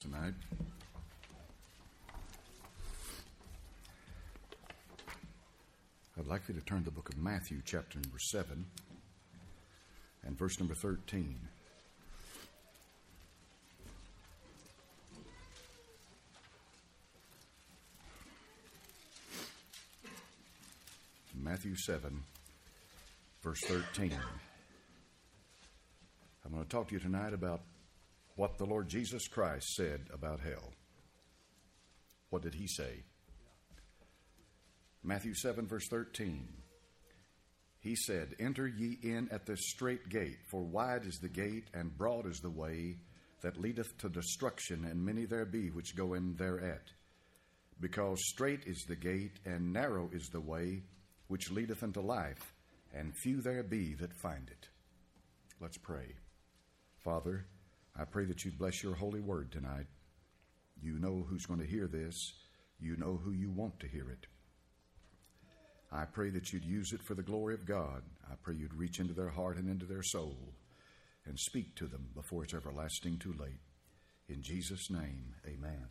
Tonight. I'd like you to turn to the book of Matthew, chapter number 7, and verse number 13. Matthew 7, verse 13. I'm going to talk to you tonight about what the Lord Jesus Christ said about hell. What did he say? Matthew 7, verse 13. He said, "Enter ye in at the strait gate, for wide is the gate, and broad is the way that leadeth to destruction, and many there be which go in thereat. Because strait is the gate, and narrow is the way which leadeth unto life, and few there be that find it." Let's pray. Father, I pray that you'd bless your holy word tonight. You know who's going to hear this. You know who you want to hear it. I pray that you'd use it for the glory of God. I pray you'd reach into their heart and into their soul and speak to them before it's everlasting too late. In Jesus' name, amen.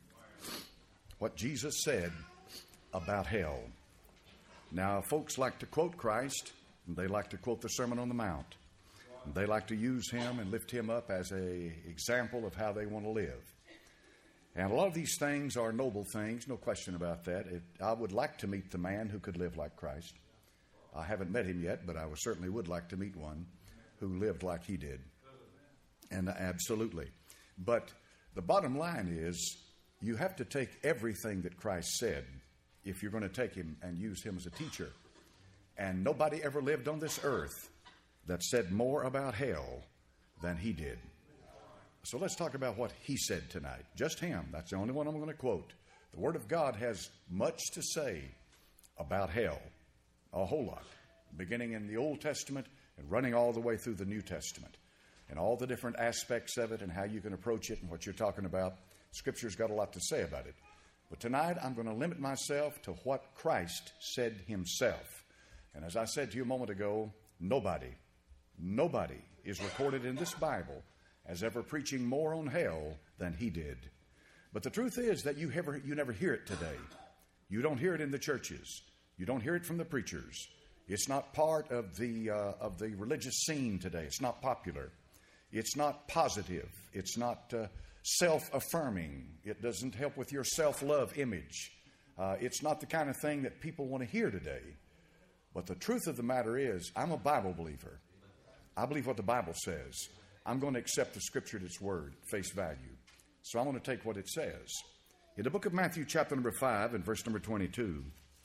What Jesus said about hell. Now, folks like to quote Christ, and they like to quote the Sermon on the Mount. They like to use him and lift him up as an example of how they want to live. And a lot of these things are noble things, no question about that. I would like to meet the man who could live like Christ. I haven't met him yet, but I certainly would like to meet one who lived like he did. And absolutely. But the bottom line is, you have to take everything that Christ said if you're going to take him and use him as a teacher. And nobody ever lived on this earth that said more about hell than he did. So let's talk about what he said tonight. Just him. That's the only one I'm going to quote. The Word of God has much to say about hell. A whole lot. Beginning in the Old Testament and running all the way through the New Testament. And all the different aspects of it and how you can approach it and what you're talking about. Scripture's got a lot to say about it. But tonight I'm going to limit myself to what Christ said himself. And as I said to you a moment ago, nobody is recorded in this Bible as ever preaching more on hell than he did. But the truth is that you never hear it today. You don't hear it in the churches. You don't hear it from the preachers. It's not part of the religious scene today. It's not popular. It's not positive. It's not self-affirming. It doesn't help with your self-love image. It's not the kind of thing that people want to hear today. But the truth of the matter is, I'm a Bible believer. I believe what the Bible says. I'm going to accept the Scripture at its word, face value. So I'm going to take what it says. In the book of Matthew, chapter number 5, and verse number 22,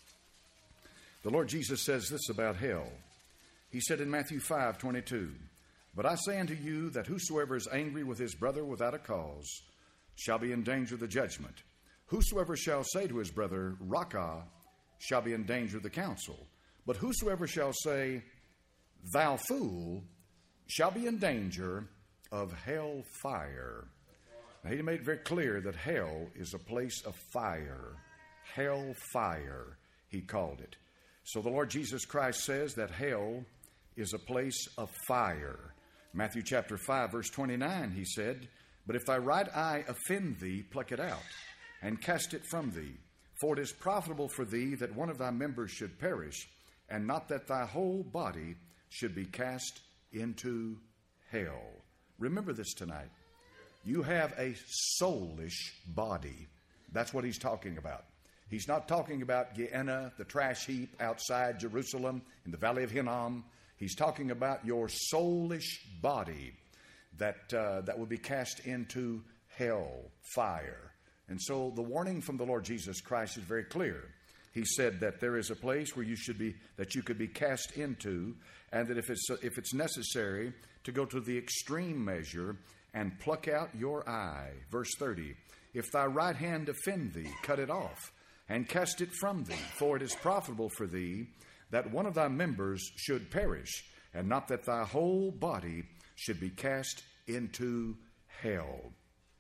the Lord Jesus says this about hell. He said in Matthew 5:22, "But I say unto you that whosoever is angry with his brother without a cause shall be in danger of the judgment. Whosoever shall say to his brother, Raca, shall be in danger of the council. But whosoever shall say, Thou fool, shall be in danger of hell fire." Now, he made it very clear that hell is a place of fire. Hell fire, he called it. So the Lord Jesus Christ says that hell is a place of fire. Matthew chapter 5, verse 29, he said, "But if thy right eye offend thee, pluck it out, and cast it from thee. For it is profitable for thee that one of thy members should perish, and not that thy whole body should be cast into hell." Remember this tonight. You have a soulish body. That's what he's talking about. He's not talking about Gehenna, the trash heap outside Jerusalem in the valley of Hinnom. He's talking about your soulish body that will be cast into hell fire. And so the warning from the Lord Jesus Christ is very clear. He said that there is a place where you could be cast into, and that if it's necessary to go to the extreme measure and pluck out your eye. Verse 30, "If thy right hand offend thee, cut it off, and cast it from thee. For it is profitable for thee that one of thy members should perish, and not that thy whole body should be cast into hell."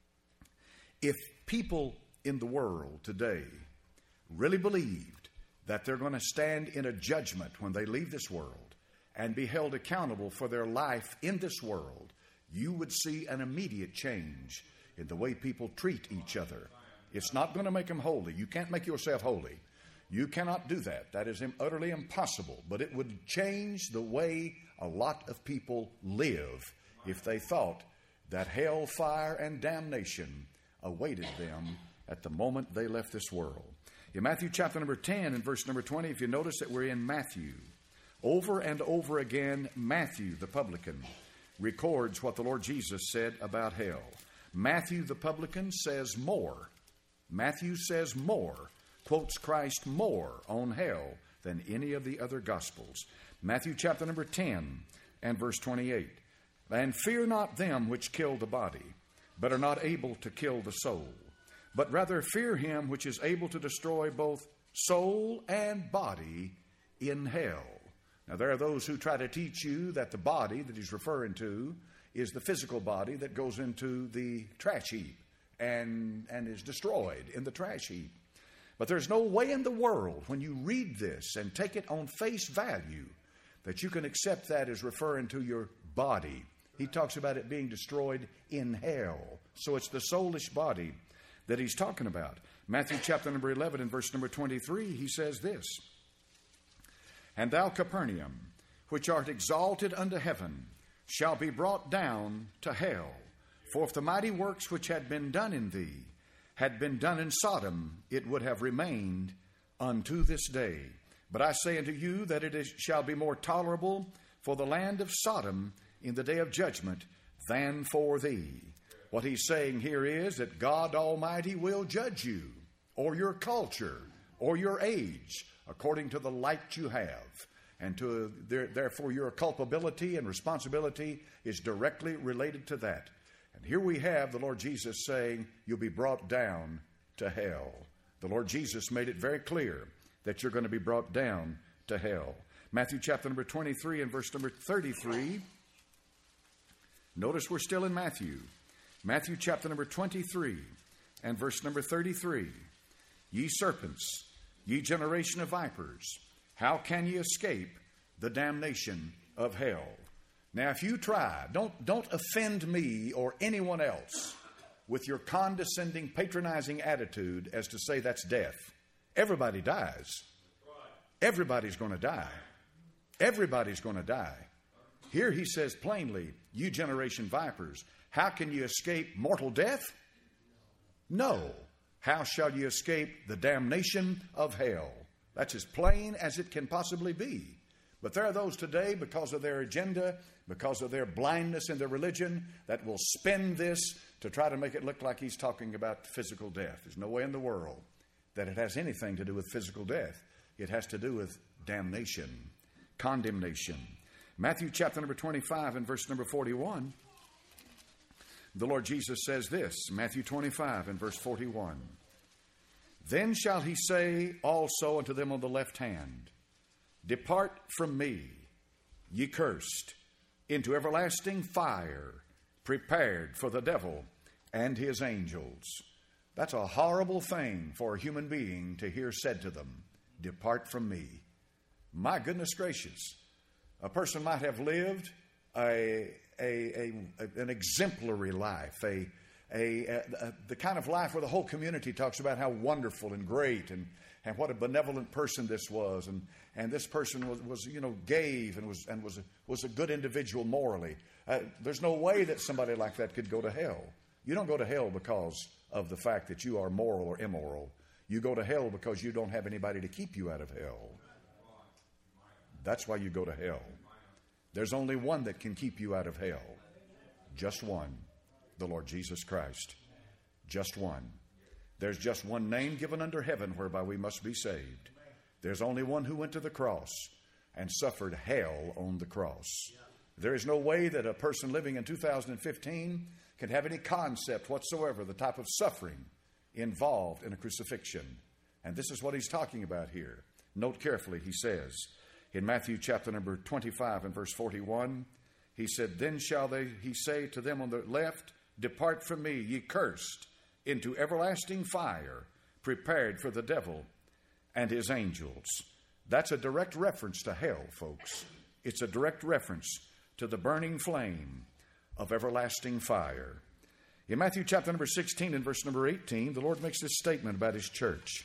If people in the world today really believed that they're going to stand in a judgment when they leave this world and be held accountable for their life in this world, you would see an immediate change in the way people treat each other. It's not going to make them holy. You can't make yourself holy. You cannot do that. That is utterly impossible. But it would change the way a lot of people live if they thought that hellfire and damnation awaited them at the moment they left this world. In Matthew chapter number 10 and verse number 20, if you notice that we're in Matthew, over and over again, Matthew the publican records what the Lord Jesus said about hell. Matthew the publican says more. Matthew says more, quotes Christ more on hell than any of the other Gospels. Matthew chapter number 10 and verse 28. And fear not them which kill the body, but are not able to kill the soul, but rather fear him which is able to destroy both soul and body in hell. Now there are those who try to teach you that the body that he's referring to is the physical body that goes into the trash heap and is destroyed in the trash heap. But there's no way in the world when you read this and take it on face value that you can accept that as referring to your body. He talks about it being destroyed in hell. So it's the soulish body that he's talking about. Matthew chapter number 11 and verse number 23, he says this, And thou, Capernaum, which art exalted unto heaven, shall be brought down to hell. For if the mighty works which had been done in thee had been done in Sodom, it would have remained unto this day. But I say unto you that shall be more tolerable for the land of Sodom in the day of judgment than for thee. What he's saying here is that God Almighty will judge you, or your culture, or your age, according to the light you have. And therefore your culpability and responsibility is directly related to that. And here we have the Lord Jesus saying, you'll be brought down to hell. The Lord Jesus made it very clear that you're going to be brought down to hell. Matthew chapter number 23 and verse number 33. Notice we're still in Matthew. Matthew chapter number 23 and verse number 33. Ye serpents, ye generation of vipers, how can ye escape the damnation of hell? Now, if you try, don't offend me or anyone else with your condescending, patronizing attitude as to say that's death. Everybody dies. Everybody's going to die. Everybody's going to die. Here he says plainly, you generation vipers, how can you escape mortal death? No. How shall you escape the damnation of hell? That's as plain as it can possibly be. But there are those today, because of their agenda, because of their blindness in their religion, that will spin this to try to make it look like he's talking about physical death. There's no way in the world that it has anything to do with physical death. It has to do with damnation, condemnation. Matthew chapter number 25 and verse number 41, the Lord Jesus says this, Matthew 25 and verse 41. Then shall he say also unto them on the left hand, Depart from me, ye cursed, into everlasting fire, prepared for the devil and his angels. That's a horrible thing for a human being to hear said to them. Depart from me. My goodness gracious. A person might have lived an exemplary life, the kind of life where the whole community talks about how wonderful and great and what a benevolent person this was, and this person was gave and was a good individual morally. There's no way that somebody like that could go to hell. You don't go to hell because of the fact that you are moral or immoral. You go to hell because you don't have anybody to keep you out of hell. That's why you go to hell. There's only one that can keep you out of hell. Just one. The Lord Jesus Christ. Just one. There's just one name given under heaven whereby we must be saved. There's only one who went to the cross and suffered hell on the cross. There is no way that a person living in 2015 can have any concept whatsoever the type of suffering involved in a crucifixion. And this is what he's talking about here. Note carefully, he says, in Matthew chapter number 25 and verse 41, he said, Then shall he say to them on the left, Depart from me, ye cursed, into everlasting fire, prepared for the devil and his angels. That's a direct reference to hell, folks. It's a direct reference to the burning flame of everlasting fire. In Matthew chapter number 16 and verse number 18, the Lord makes this statement about his church.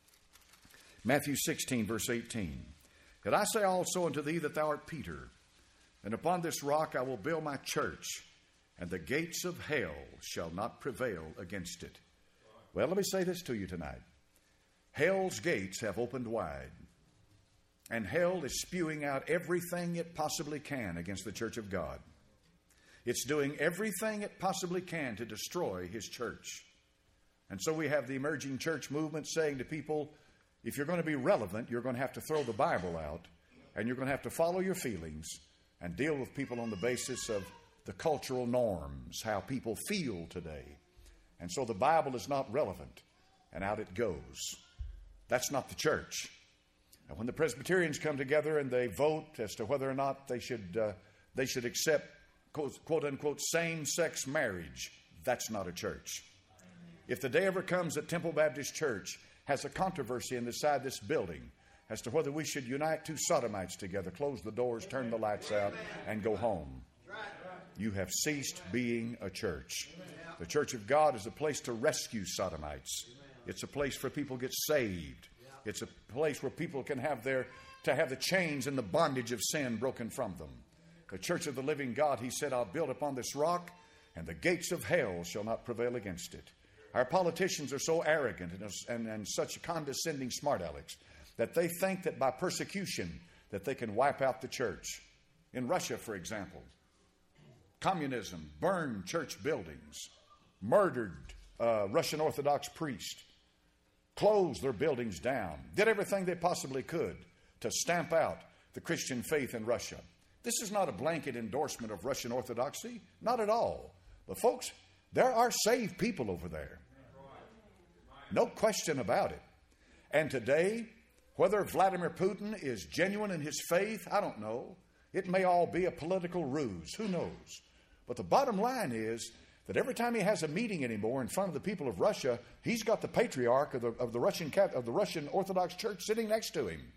Matthew 16, verse 18. "And I say also unto thee that thou art Peter, and upon this rock I will build my church, and the gates of hell shall not prevail against it." Well, let me say this to you tonight. Hell's gates have opened wide, and hell is spewing out everything it possibly can against the church of God. It's doing everything it possibly can to destroy his church. And so we have the emerging church movement saying to people, if you're going to be relevant, you're going to have to throw the Bible out, and you're going to have to follow your feelings and deal with people on the basis of the cultural norms, how people feel today. And so the Bible is not relevant, and out it goes. That's not the church. And when the Presbyterians come together and they vote as to whether or not they should accept quote unquote same-sex marriage, that's not a church. If the day ever comes that Temple Baptist Church has a controversy inside this building as to whether we should unite two sodomites together, close the doors, turn the lights out, and go home, you have ceased being a church. The church of God is a place to rescue sodomites. It's a place where people get saved. It's a place where people can have the chains and the bondage of sin broken from them. The church of the living God, he said, "I'll build upon this rock, and the gates of hell shall not prevail against it." Our politicians are so arrogant and such condescending smart alecks that they think that by persecution that they can wipe out the church. In Russia, for example, communism burned church buildings, murdered Russian Orthodox priests, closed their buildings down, did everything they possibly could to stamp out the Christian faith in Russia. This is not a blanket endorsement of Russian Orthodoxy, not at all. But folks, there are saved people over there. No question about it. And today, whether Vladimir Putin is genuine in his faith, I don't know. It may all be a political ruse. Who knows? But the bottom line is that every time he has a meeting anymore in front of the people of Russia, he's got the patriarch of the Russian Orthodox Church sitting next to him.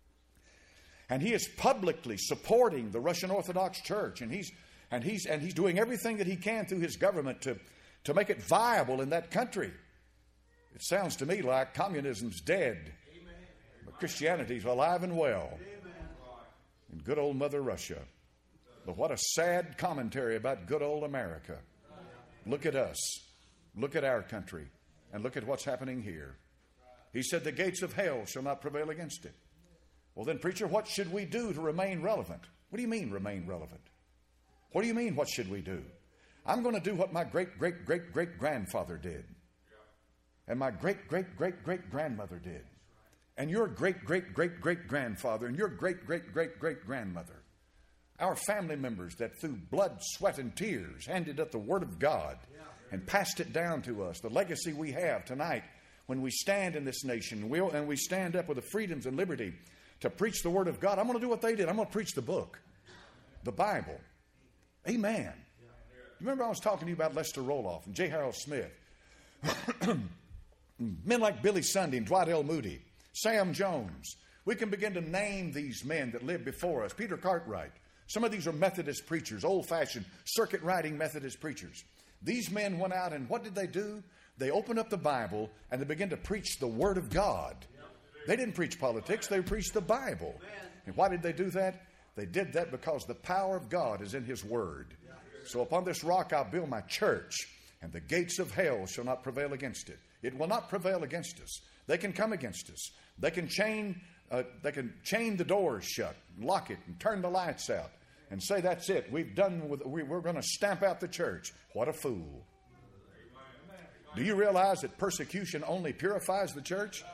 And he is publicly supporting the Russian Orthodox Church, and he's doing everything that he can through his government to make it viable in that country. It sounds to me like communism's dead, but Christianity's alive and well in good old Mother Russia. But what a sad commentary about good old America. Look at us, look at our country, and look at what's happening here. He said, "The gates of hell shall not prevail against it." Well then, preacher, what should we do to remain relevant? What do you mean, remain relevant? What do you mean, what should we do? I'm going to do what my great-great-great-great-grandfather did. And my great-great-great-great-grandmother did. And your great-great-great-great-grandfather and your great-great-great-great-grandmother. Our family members that through blood, sweat, and tears handed up the Word of God and passed it down to us. The legacy we have tonight when we stand in this nation and we stand up with the freedoms and liberty to preach the Word of God. I'm going to do what they did. I'm going to preach the book, the Bible. Amen. Remember I was talking to you about Lester Roloff and J. Harold Smith. Men like Billy Sunday and Dwight L. Moody, Sam Jones. We can begin to name these men that lived before us. Peter Cartwright. Some of these are Methodist preachers, old-fashioned, circuit-riding Methodist preachers. These men went out and what did they do? They opened up the Bible and they began to preach the Word of God. They didn't preach politics, they preached the Bible. And why did they do that? They did that because the power of God is in His Word. So upon this rock I'll build my church, and the gates of hell shall not prevail against it. It will not prevail against us. They can come against us. They can chain the doors shut, lock it, and turn the lights out, and say that's it. We're going to stamp out the church. What a fool! Do you realize that persecution only purifies the church?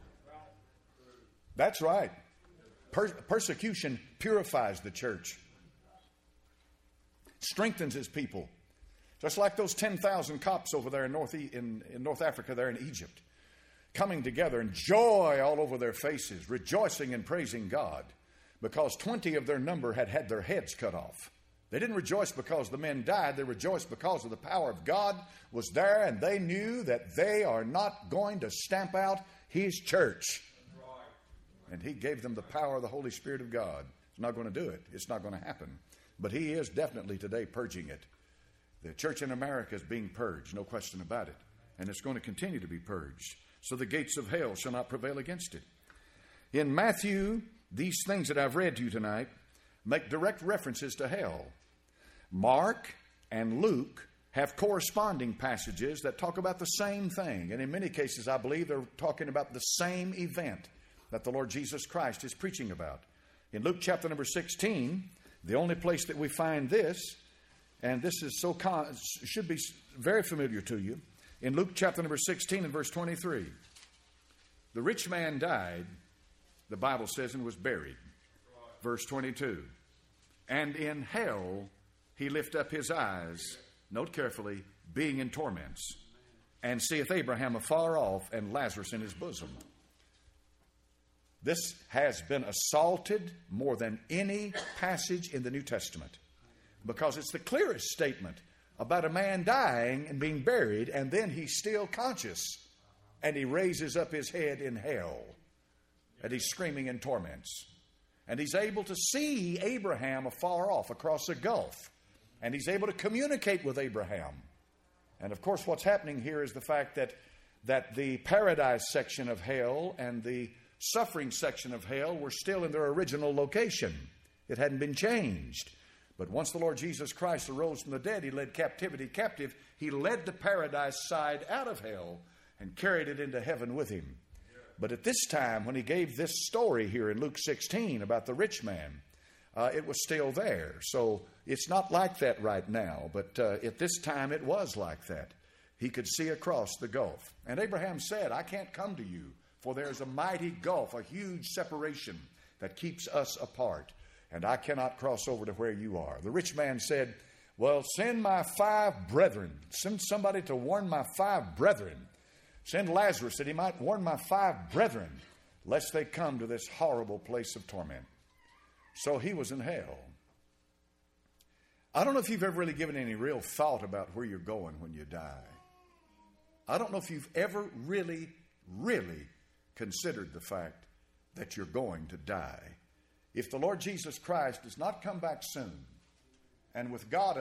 That's right. Persecution purifies the church. Strengthens His people. Just like those 10,000 Copts over there in North Africa, there in Egypt, coming together and joy all over their faces, rejoicing and praising God, because 20 of their number had their heads cut off. They didn't rejoice because the men died. They rejoiced because of the power of God was there, and they knew that they are not going to stamp out His church. And He gave them the power of the Holy Spirit of God. He's not going to do it. It's not going to happen. But He is definitely today purging it. The church in America is being purged, no question about it. And it's going to continue to be purged. So the gates of hell shall not prevail against it. In Matthew, these things that I've read to you tonight make direct references to hell. Mark and Luke have corresponding passages that talk about the same thing. And in many cases, I believe they're talking about the same event that the Lord Jesus Christ is preaching about. In Luke chapter number 16, the only place that we find this, and this is should be very familiar to you, in Luke chapter number 16 and verse 23. The rich man died, the Bible says, and was buried. Verse 22. And in hell he lift up his eyes, note carefully, being in torments, and seeth Abraham afar off and Lazarus in his bosom. This has been assaulted more than any passage in the New Testament, because it's the clearest statement about a man dying and being buried, and then he's still conscious, and he raises up his head in hell, and he's screaming in torments. And he's able to see Abraham afar off across the gulf, and he's able to communicate with Abraham. And of course, what's happening here is the fact that the paradise section of hell and the suffering section of hell were still in their original location. It hadn't been changed. But once the Lord Jesus Christ arose from the dead, he led captivity captive. He led the paradise side out of hell and carried it into heaven with him. But at this time, when he gave this story here in Luke 16 about the rich man, it was still there. So it's not like that right now, but at this time it was like that. He could see across the gulf. And Abraham said, I can't come to you, for there's a mighty gulf, a huge separation that keeps us apart, and I cannot cross over to where you are. The rich man said, well, send my 5 brethren. Send somebody to warn my 5 brethren. Send Lazarus that he might warn my 5 brethren, lest they come to this horrible place of torment. So he was in hell. I don't know if you've ever really given any real thought about where you're going when you die. I don't know if you've ever really considered the fact that you're going to die. If the Lord Jesus Christ does not come back soon, and with God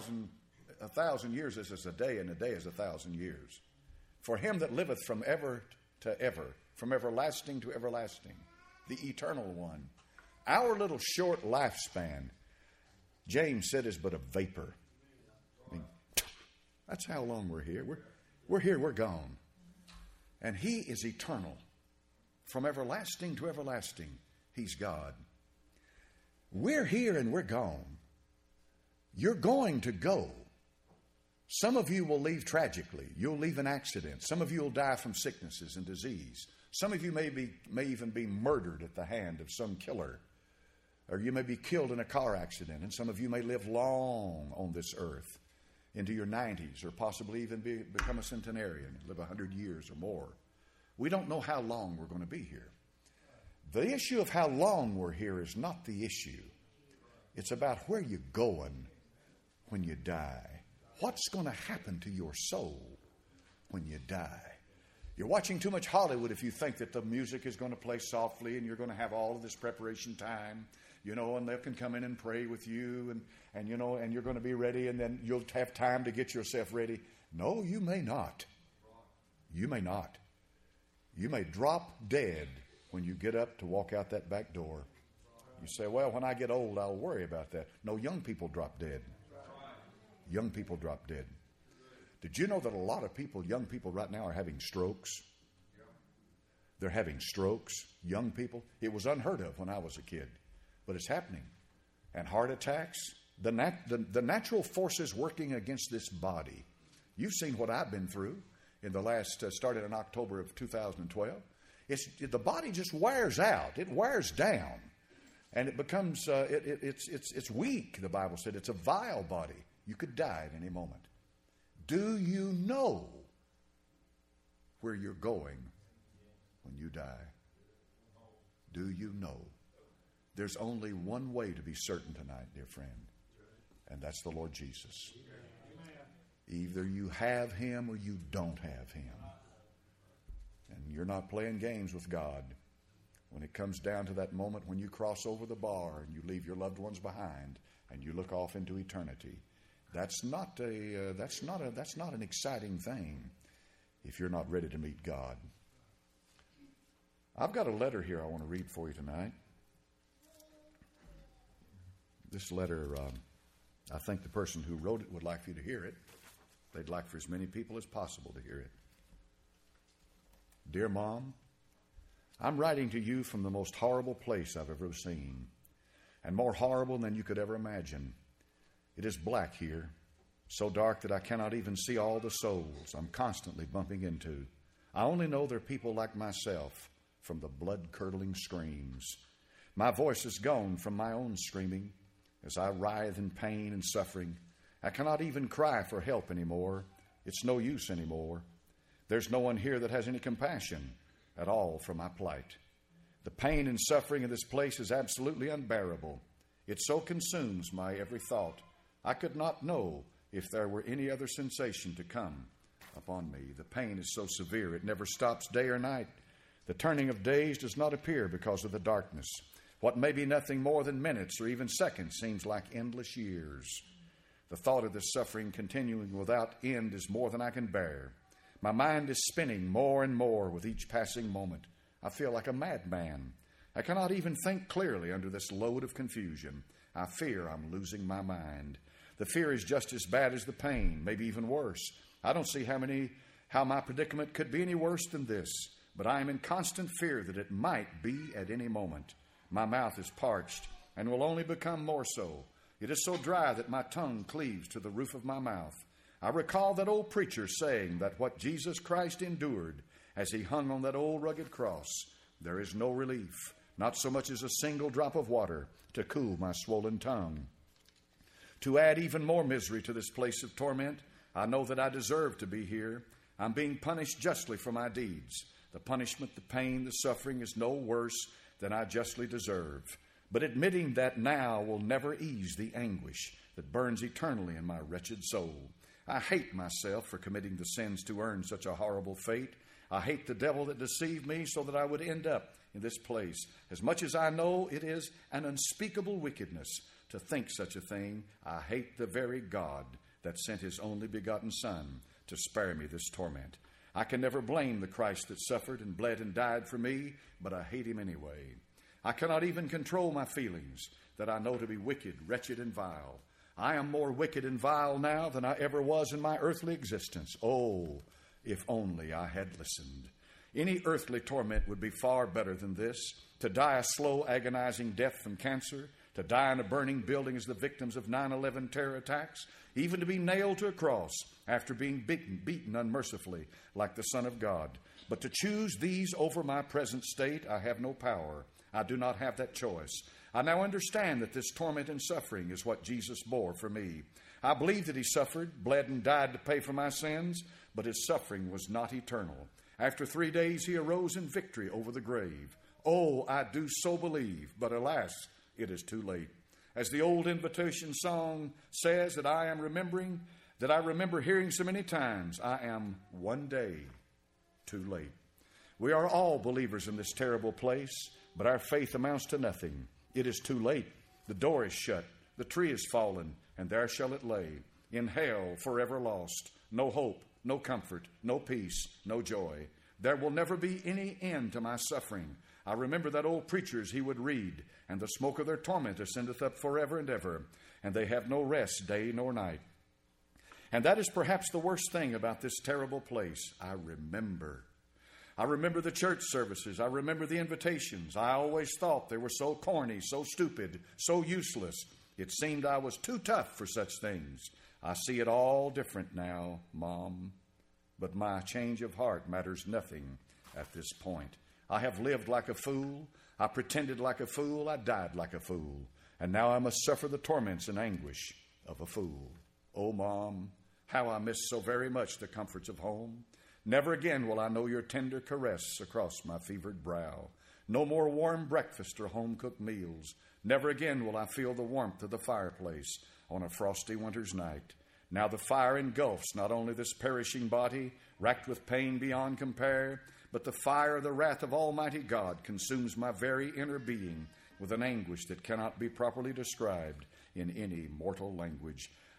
1,000 years is a day, and a day is 1,000 years. For him that liveth from ever to ever, from everlasting to everlasting, the eternal one. Our little short lifespan, James said, is but a vapor. I mean, that's how long we're here. We're here, we're gone. And he is eternal. From everlasting to everlasting, he's God. We're here and we're gone. You're going to go. Some of you will leave tragically. You'll leave in accidents. Some of you will die from sicknesses and disease. Some of you may even be murdered at the hand of some killer. Or you may be killed in a car accident. And some of you may live long on this earth into your 90s, or possibly even become a centenarian, live 100 years or more. We don't know how long we're going to be here. The issue of how long we're here is not the issue. It's about where you're going when you die. What's going to happen to your soul when you die? You're watching too much Hollywood if you think that the music is going to play softly and you're going to have all of this preparation time, and they can come in and pray with you and you're going to be ready, and then you'll have time to get yourself ready. No, you may not. You may not. You may drop dead when you get up to walk out that back door. You say, well, when I get old, I'll worry about that. No, young people drop dead. Young people drop dead. Did you know that a lot of people, young people right now, are having strokes? They're having strokes, young people. It was unheard of when I was a kid, but it's happening. And heart attacks, the natural forces working against this body. You've seen what I've been through in the last, started in October of 2012. The body just wears out. It wears down. And it becomes, it's weak, the Bible said. It's a vile body. You could die at any moment. Do you know where you're going when you die? Do you know? There's only one way to be certain tonight, dear friend, and that's the Lord Jesus. Either you have him or you don't have him. And you're not playing games with God. When it comes down to that moment when you cross over the bar and you leave your loved ones behind and you look off into eternity, That's not an exciting thing if you're not ready to meet God. I've got a letter here I want to read for you tonight. This letter, I think the person who wrote it would like for you to hear it. They'd like for as many people as possible to hear it. Dear Mom, I'm writing to you from the most horrible place I've ever seen, and more horrible than you could ever imagine. It is black here, so dark that I cannot even see all the souls I'm constantly bumping into. I only know they're people like myself from the blood-curdling screams. My voice is gone from my own screaming as I writhe in pain and suffering. I cannot even cry for help anymore. It's no use anymore. There's no one here that has any compassion at all for my plight. The pain and suffering of this place is absolutely unbearable. It so consumes my every thought. I could not know if there were any other sensation to come upon me. The pain is so severe, it never stops day or night. The turning of days does not appear because of the darkness. What may be nothing more than minutes or even seconds seems like endless years. The thought of this suffering continuing without end is more than I can bear. My mind is spinning more and more with each passing moment. I feel like a madman. I cannot even think clearly under this load of confusion. I fear I'm losing my mind. The fear is just as bad as the pain, maybe even worse. I don't see how my predicament could be any worse than this, but I am in constant fear that it might be at any moment. My mouth is parched and will only become more so. It is so dry that my tongue cleaves to the roof of my mouth. I recall that old preacher saying that what Jesus Christ endured as he hung on that old rugged cross, there is no relief, not so much as a single drop of water to cool my swollen tongue. To add even more misery to this place of torment, I know that I deserve to be here. I'm being punished justly for my deeds. The punishment, the pain, the suffering is no worse than I justly deserve. But admitting that now will never ease the anguish that burns eternally in my wretched soul. I hate myself for committing the sins to earn such a horrible fate. I hate the devil that deceived me so that I would end up in this place. As much as I know it is an unspeakable wickedness to think such a thing, I hate the very God that sent his only begotten Son to spare me this torment. I can never blame the Christ that suffered and bled and died for me, but I hate him anyway. I cannot even control my feelings that I know to be wicked, wretched, and vile. I am more wicked and vile now than I ever was in my earthly existence. Oh, if only I had listened. Any earthly torment would be far better than this. To die a slow, agonizing death from cancer, to die in a burning building as the victims of 9/11 terror attacks, even to be nailed to a cross after being beaten unmercifully like the Son of God. But to choose these over my present state, I have no power. I do not have that choice. I now understand that this torment and suffering is what Jesus bore for me. I believe that he suffered, bled, and died to pay for my sins, but his suffering was not eternal. After 3 days, he arose in victory over the grave. Oh, I do so believe, but alas, it is too late. As the old invitation song says that I remember hearing so many times, I am one day too late. We are all believers in this terrible place, but our faith amounts to nothing. It is too late. The door is shut. The tree is fallen, and there shall it lay. In hell, forever lost. No hope, no comfort, no peace, no joy. There will never be any end to my suffering. I remember that old preachers he would read, and the smoke of their torment ascendeth up forever and ever, and they have no rest day nor night. And that is perhaps the worst thing about this terrible place. I remember the church services. I remember the invitations. I always thought they were so corny, so stupid, so useless. It seemed I was too tough for such things. I see it all different now, Mom. But my change of heart matters nothing at this point. I have lived like a fool. I pretended like a fool. I died like a fool. And now I must suffer the torments and anguish of a fool. Oh, Mom, how I miss so very much the comforts of home. Never again will I know your tender caress across my fevered brow. No more warm breakfast or home-cooked meals. Never again will I feel the warmth of the fireplace on a frosty winter's night. Now the fire engulfs not only this perishing body, racked with pain beyond compare, but the fire of the wrath of Almighty God consumes my very inner being with an anguish that cannot be properly described in any mortal language.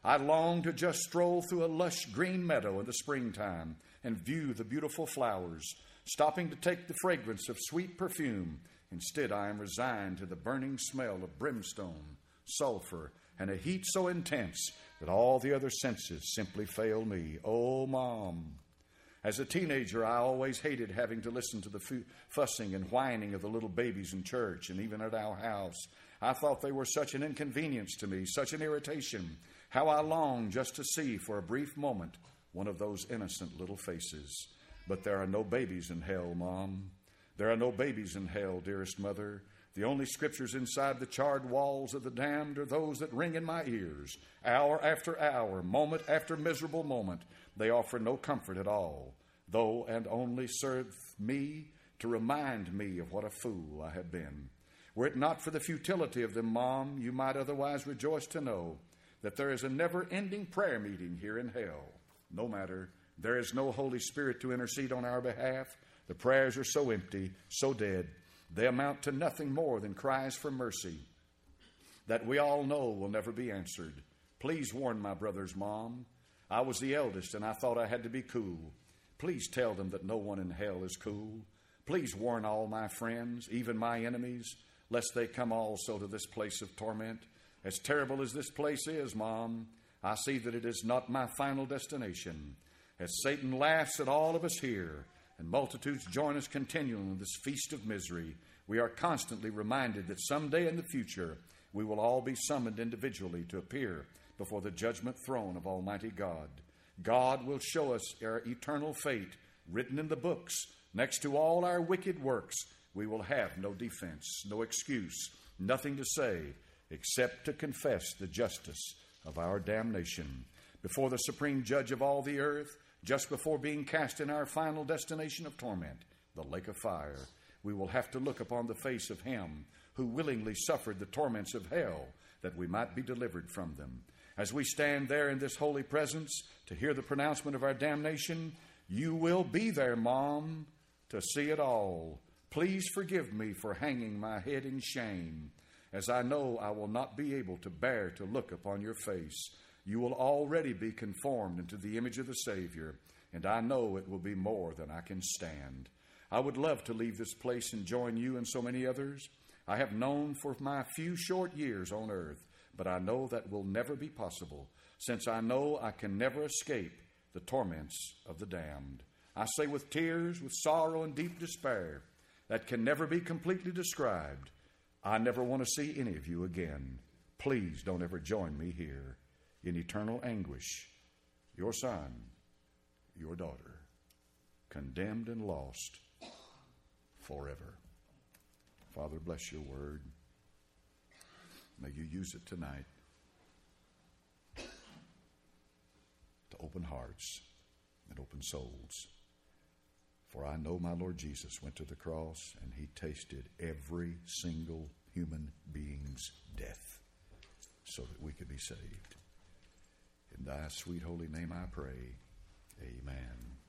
I long to just stroll through a lush green meadow in the springtime and view the beautiful flowers, stopping to take the fragrance of sweet perfume. Instead, I am resigned to the burning smell of brimstone, sulfur, and a heat so intense that all the other senses simply fail me. Oh, Mom. As a teenager, I always hated having to listen to the fussing and whining of the little babies in church and even at our house. I thought they were such an inconvenience to me, such an irritation. How I longed just to see for a brief moment one of those innocent little faces. But there are no babies in hell, Mom. There are no babies in hell, dearest mother. The only scriptures inside the charred walls of the damned are those that ring in my ears. Hour after hour, moment after miserable moment, they offer no comfort at all, though and only serve me to remind me of what a fool I have been. Were it not for the futility of them, Mom, you might otherwise rejoice to know that there is a never-ending prayer meeting here in hell. No matter, there is no Holy Spirit to intercede on our behalf. The prayers are so empty, so dead, they amount to nothing more than cries for mercy that we all know will never be answered. Please warn my brothers, Mom. I was the eldest, and I thought I had to be cool. Please tell them that no one in hell is cool. Please warn all my friends, even my enemies, lest they come also to this place of torment. As terrible as this place is, Mom, I see that it is not my final destination. As Satan laughs at all of us here, and multitudes join us continually in this feast of misery, we are constantly reminded that someday in the future we will all be summoned individually to appear before the judgment throne of Almighty God. God will show us our eternal fate written in the books. Next to all our wicked works, we will have no defense, no excuse, nothing to say except to confess the justice of our damnation. Before the supreme judge of all the earth, just before being cast in our final destination of torment, the lake of fire, we will have to look upon the face of him who willingly suffered the torments of hell that we might be delivered from them. As we stand there in this holy presence to hear the pronouncement of our damnation, you will be there, Mom, to see it all. Please forgive me for hanging my head in shame, as I know I will not be able to bear to look upon your face. You will already be conformed into the image of the Savior, and I know it will be more than I can stand. I would love to leave this place and join you and so many others I have known for my few short years on earth, but I know that will never be possible, since I know I can never escape the torments of the damned. I say with tears, with sorrow and deep despair that can never be completely described, I never want to see any of you again. Please don't ever join me here in eternal anguish. Your son, your daughter, condemned and lost forever. Father, bless your word. May you use it tonight to open hearts and open souls. For I know my Lord Jesus went to the cross and he tasted every single human being's death so that we could be saved. In thy sweet holy name I pray. Amen.